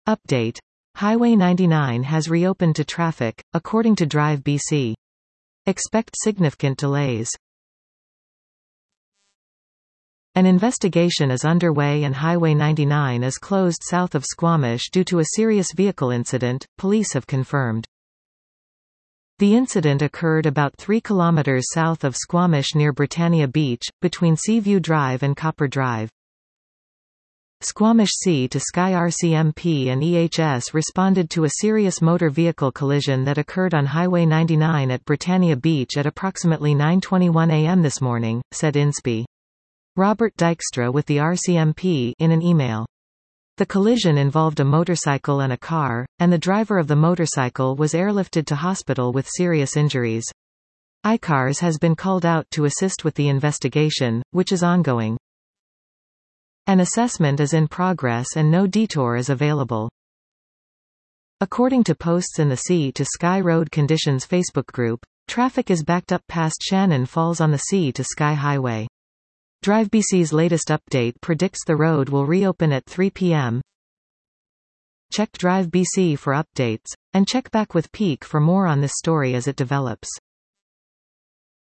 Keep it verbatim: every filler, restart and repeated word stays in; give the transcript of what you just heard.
Update. Highway ninety-nine has reopened to traffic, according to Drive B C. Expect significant delays. An investigation is underway and Highway ninety-nine is closed south of Squamish due to a serious vehicle incident, police have confirmed. The incident occurred about three kilometers south of Squamish near Britannia Beach, between Seaview Drive and Copper Drive. Squamish Sea to Sky R C M P and E H S responded to a serious motor vehicle collision that occurred on Highway ninety-nine at Britannia Beach at approximately nine twenty-one a m this morning, said I N S P. Robert Dykstra with the R C M P in an email. The collision involved a motorcycle and a car, and the driver of the motorcycle was airlifted to hospital with serious injuries. I C A R S has been called out to assist with the investigation, which is ongoing. An assessment is in progress and no detour is available. According to posts in the Sea to Sky Road Conditions Facebook group, traffic is backed up past Shannon Falls on the Sea to Sky Highway. Drive B C's latest update predicts the road will reopen at three p m Check Drive B C for updates, and check back with Peak for more on this story as it develops.